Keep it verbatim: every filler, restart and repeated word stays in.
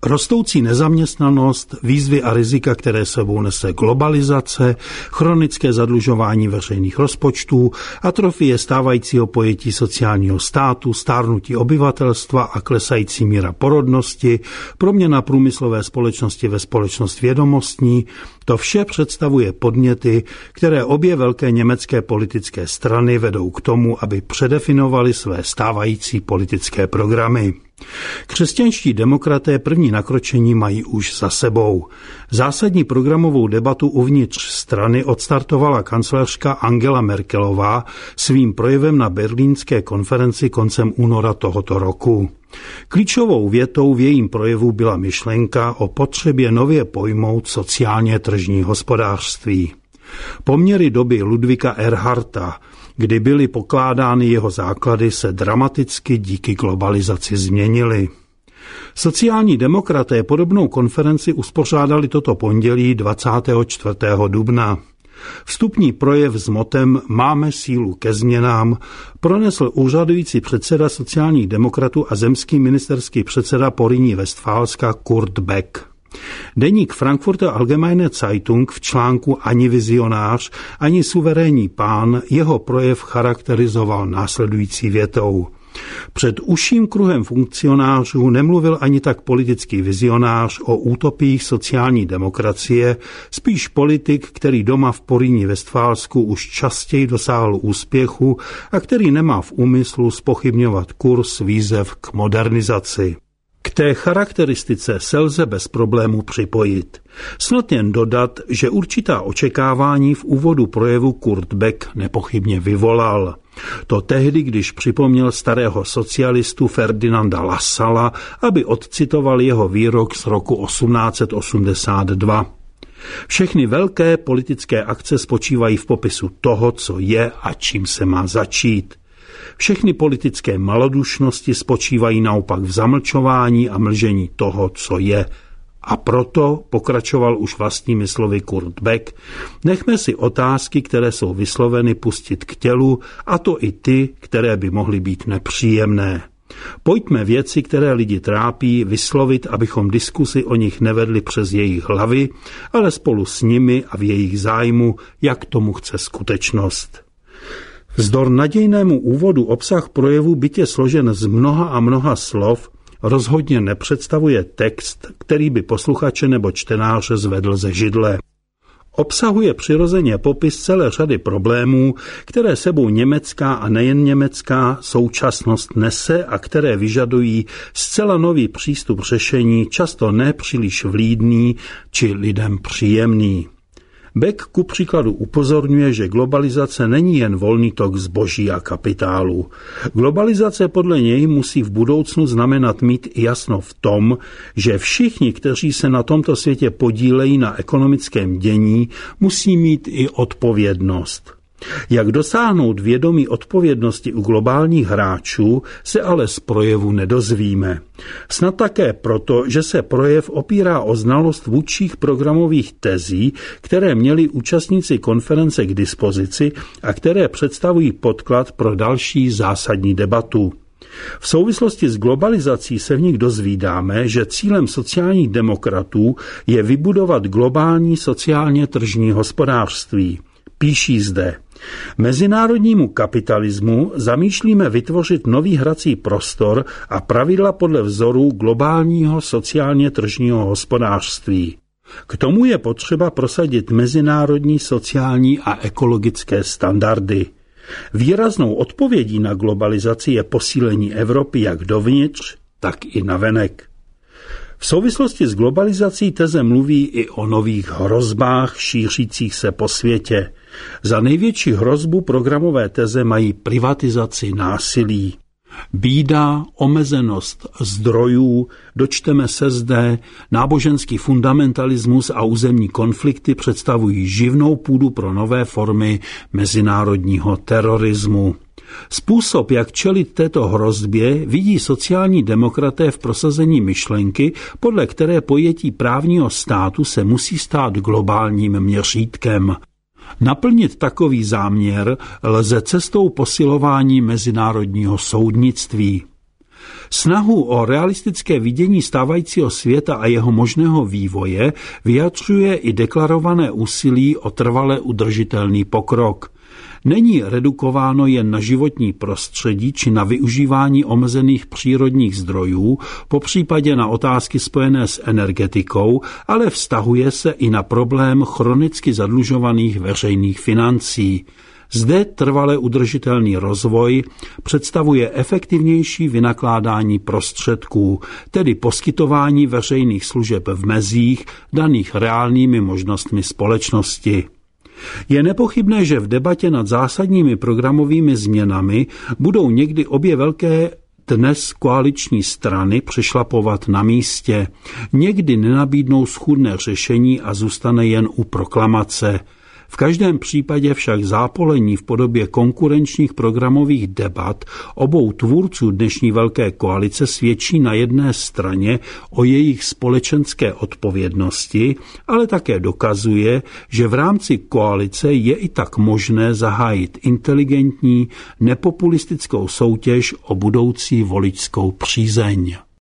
Rostoucí nezaměstnanost, výzvy a rizika, které sebou nese globalizace, chronické zadlužování veřejných rozpočtů, atrofie stávajícího pojetí sociálního státu, stárnutí obyvatelstva a klesající míra porodnosti, proměna průmyslové společnosti ve společnost vědomostní, to vše představuje podněty, které obě velké německé politické strany vedou k tomu, aby předefinovaly své stávající politické programy. Křesťanští demokraté první nakročení mají už za sebou. Zásadní programovou debatu uvnitř strany odstartovala kancléřka Angela Merkelová svým projevem na berlínské konferenci koncem února tohoto roku. Klíčovou větou v jejím projevu byla myšlenka o potřebě nově pojmout sociálně tržní hospodářství. Poměry doby Ludvíka Erharta, kdy byly pokládány jeho základy, se dramaticky díky globalizaci změnily. Sociální demokraté podobnou konferenci uspořádali toto pondělí dvacátého čtvrtého dubna. Vstupní projev s motem Máme sílu ke změnám pronesl úřadující předseda sociálních demokratů a zemský ministerský předseda Porýní Westfálska Kurt Beck. Deník Frankfurter Allgemeine Zeitung v článku Ani vizionář, ani suverénní pán jeho projev charakterizoval následující větou. Před užším kruhem funkcionářů nemluvil ani tak politický vizionář o utopiích sociální demokracie, spíš politik, který doma v Porýní Westfálsku už častěji dosáhl úspěchu a který nemá v úmyslu zpochybňovat kurz výzev k modernizaci. K té charakteristice se lze bez problému připojit. Snad jen dodat, že určitá očekávání v úvodu projevu Kurt Beck nepochybně vyvolal. To tehdy, když připomněl starého socialistu Ferdinanda Lassala, aby odcitoval jeho výrok z roku osmnáct set osmdesát dva. Všechny velké politické akce spočívají v popisu toho, co je a čím se má začít. Všechny politické malodušnosti spočívají naopak v zamlčování a mlžení toho, co je. A proto, pokračoval už vlastními slovy Kurt Beck, nechme si otázky, které jsou vysloveny, pustit k tělu, a to i ty, které by mohly být nepříjemné. Pojďme věci, které lidi trápí, vyslovit, abychom diskusi o nich nevedli přes jejich hlavy, ale spolu s nimi a v jejich zájmu, jak tomu chce skutečnost. Vzdor nadějnému úvodu obsah projevu, byť je složen z mnoha a mnoha slov, rozhodně nepředstavuje text, který by posluchače nebo čtenáře zvedl ze židle. Obsahuje přirozeně popis celé řady problémů, které sebou německá a nejen německá současnost nese a které vyžadují zcela nový přístup řešení, často nepříliš vlídný či lidem příjemný. Beck ku příkladu upozorňuje, že globalizace není jen volný tok zboží a kapitálu. Globalizace podle něj musí v budoucnu znamenat mít jasno v tom, že všichni, kteří se na tomto světě podílejí na ekonomickém dění, musí mít i odpovědnost. Jak dosáhnout vědomí odpovědnosti u globálních hráčů, se ale z projevu nedozvíme. Snad také proto, že se projev opírá o znalost vůdčích programových tezí, které měli účastníci konference k dispozici a které představují podklad pro další zásadní debatu. V souvislosti s globalizací se v nich dozvídáme, že cílem sociálních demokratů je vybudovat globální sociálně tržní hospodářství. Píší zde: mezinárodnímu kapitalismu zamýšlíme vytvořit nový hrací prostor a pravidla podle vzoru globálního sociálně tržního hospodářství. K tomu je potřeba prosadit mezinárodní sociální a ekologické standardy. Výraznou odpovědí na globalizaci je posílení Evropy jak dovnitř, tak i navenek. V souvislosti s globalizací teze mluví i o nových hrozbách šířících se po světě. Za největší hrozbu programové teze mají privatizaci, násilí. Bída, omezenost zdrojů, dočteme se zde, náboženský fundamentalismus a územní konflikty představují živnou půdu pro nové formy mezinárodního terorismu. Způsob, jak čelit této hrozbě, vidí sociální demokraté v prosazení myšlenky, podle které pojetí právního státu se musí stát globálním měřítkem. Naplnit takový záměr lze cestou posilování mezinárodního soudnictví. Snahu o realistické vidění stávajícího světa a jeho možného vývoje vyjadřuje i deklarované úsilí o trvale udržitelný pokrok. Není redukováno jen na životní prostředí či na využívání omezených přírodních zdrojů, popřípadě na otázky spojené s energetikou, ale vztahuje se i na problém chronicky zadlužovaných veřejných financí. Zde trvale udržitelný rozvoj představuje efektivnější vynakládání prostředků, tedy poskytování veřejných služeb v mezích daných reálnými možnostmi společnosti. Je nepochybné, že v debatě nad zásadními programovými změnami budou někdy obě velké dnes koaliční strany přešlapovat na místě. Někdy nenabídnou schůdné řešení a zůstane jen u proklamace. V každém případě však zápolení v podobě konkurenčních programových debat obou tvůrců dnešní velké koalice svědčí na jedné straně o jejich společenské odpovědnosti, ale také dokazuje, že v rámci koalice je i tak možné zahájit inteligentní, nepopulistickou soutěž o budoucí voličskou přízeň.